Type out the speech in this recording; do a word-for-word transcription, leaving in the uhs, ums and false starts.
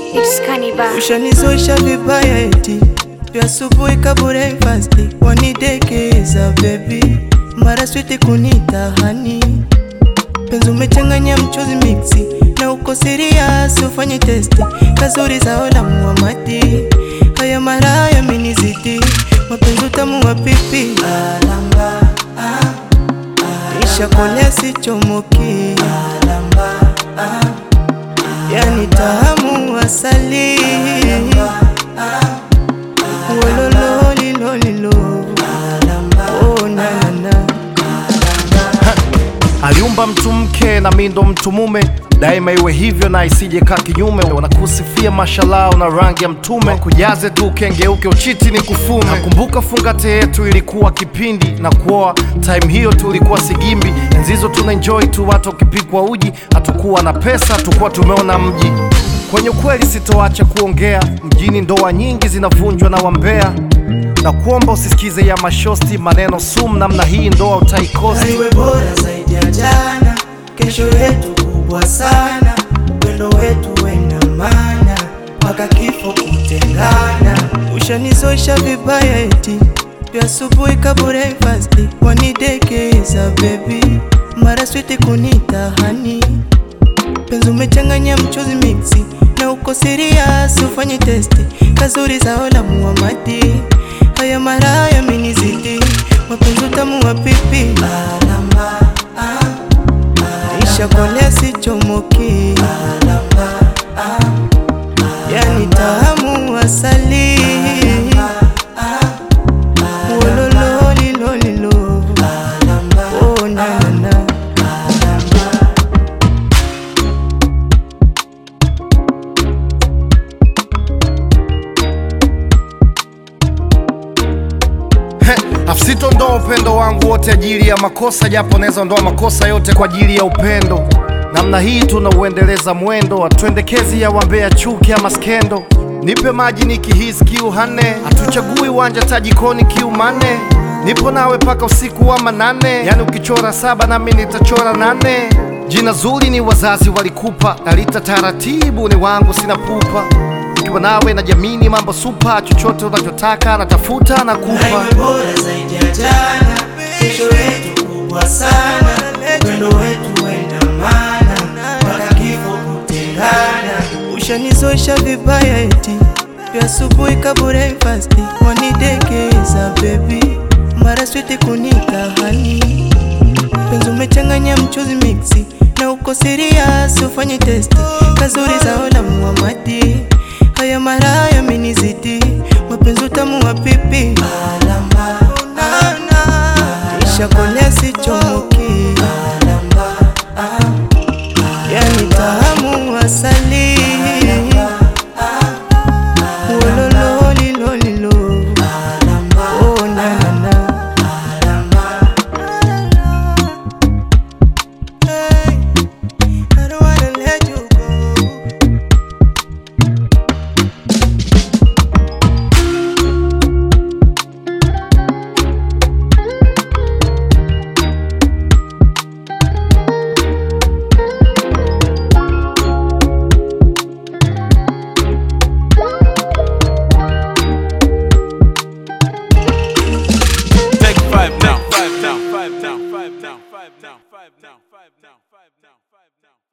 It's Cannibal. Ushanizoesha vibaya eti vya asubuhi kabure fasti wanidekeza baby, mara sweet kunita hani, penzi umechanganya mchuzi mixi na uko serious ufanye testi kazuri za ola Muhammadi, haya mara ya minizidi mapenzi utamu wa pipi alamba ah, ah, isha kole si chomoki alamba ah, ah, yani tamu asali alamba ah, wolololi lolilo oh na na na. Aliumba mtu mke na mimi ndo mtu mume, daima iwe hivyo na isije kaa kinyume. Wanakusifia mashallah na rangi ya mtume, kujaze tu kengeuke uchiti ni kufume. Nakumbuka fungate yetu ilikuwa kipindi na kuoa, time hiyo tulikuwa sigimbi. Enzizo tuna enjoy tu watu wakipikwa uji, hatukuwa na pesa, hatukuwa tumeona mji. Kwenye kweli sitoacha kuongea, mjini ndoa nyingi zinavunjwa na wambea, na kuomba usisikize ya mashosti maneno sumu namna hii, ndoa utaikosa. Iwe bora zaidi ya jana, kesho yetu kubwa sana, wendo wetu wena maana, mpaka kifo kutengana. Ushanizoesha vibaya eti vya asubuhi kabure fasti wanidekeza baby, mara sweet kunita hani, penzi umechanganya mchuzi mixi na uko serious ufanye testi kazuri za ola Muhammadi, haya mara ya minizidi mapenzi utamu wa pipi alamba ah, ah, isha kole si chomoki alamba ah, ah, yani tamu asali alamba ah, ah, wolololi lolilo alamba oh na na na. Afsito ndo upendo wangu wote ajili ya makosa, japo neza ndoa makosa yote kwa ajili ya upendo. Namna hii tunauendeleza mwendo, atuendekezi ya wambea chuki ama skendo. Nipe maji nikihisi kiu hane, hatuchagui wanja tajikoni kiu mane. Nipo nawe paka usiku wa manane, yani ukichora saba nami nitachora nane. Jina zuri ni wazazi walikupa, nalita taratibu ni wangu sina pupa. Ukiwa nawe na jamini mambo super, chochote unachotaka natafuta na kupa. Iwe bora zaidi ya jana, kesho yetu kubwa sana, wendo wetu wena maana, mpaka kifo kutengana. Ushanizoesha vibaya eti vya asubuhi kabure fasti wanidekeza baby, mara sweet kunita hani, penzi umechanganya mchuzi mixi na uko serious ufanye testi kazuri za ola Muhammadi, haya mara ya minizidi mapenzi utamu wa pipi alamba na na, isha kole si chomoki alamba ah, ah, yani tamu asali alamba ah, ah, wolololi lolilo alamba oh na na na alamba. Hey, I don't wanna let you go. Five now, five now, five now, five now, five now, five now, five now, five now, five now.